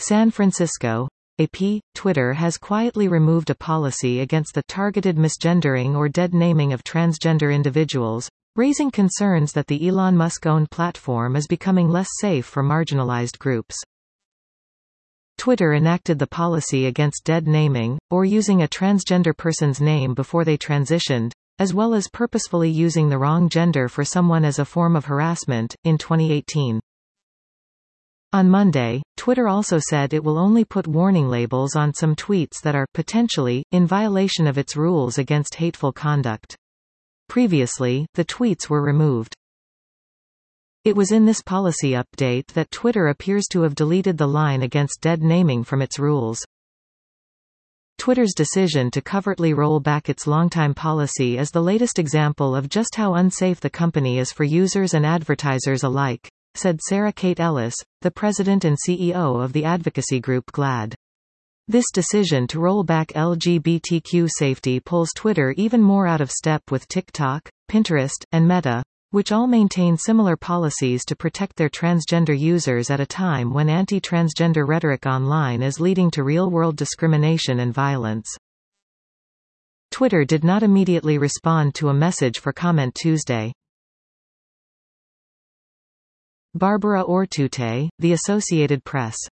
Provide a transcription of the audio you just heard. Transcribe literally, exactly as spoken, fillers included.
San Francisco. A P. Twitter has quietly removed a policy against the targeted misgendering or dead naming of transgender individuals, raising concerns that the Elon Musk-owned platform is becoming less safe for marginalized groups. Twitter enacted the policy against dead naming, or using a transgender person's name before they transitioned, as well as purposefully using the wrong gender for someone as a form of harassment, in twenty eighteen. On Monday, Twitter also said it will only put warning labels on some tweets that are, potentially, in violation of its rules against hateful conduct. Previously, the tweets were removed. It was in this policy update that Twitter appears to have deleted the line against dead naming from its rules. Twitter's decision to covertly roll back its longtime policy is the latest example of just how unsafe the company is for users and advertisers alike, said Sarah Kate Ellis, the president and C E O of the advocacy group GLAAD. This decision to roll back L G B T Q safety pulls Twitter even more out of step with TikTok, Pinterest, and Meta, which all maintain similar policies to protect their transgender users at a time when anti-transgender rhetoric online is leading to real-world discrimination and violence. Twitter did not immediately respond to a message for comment Tuesday. Barbara Ortute, The Associated Press.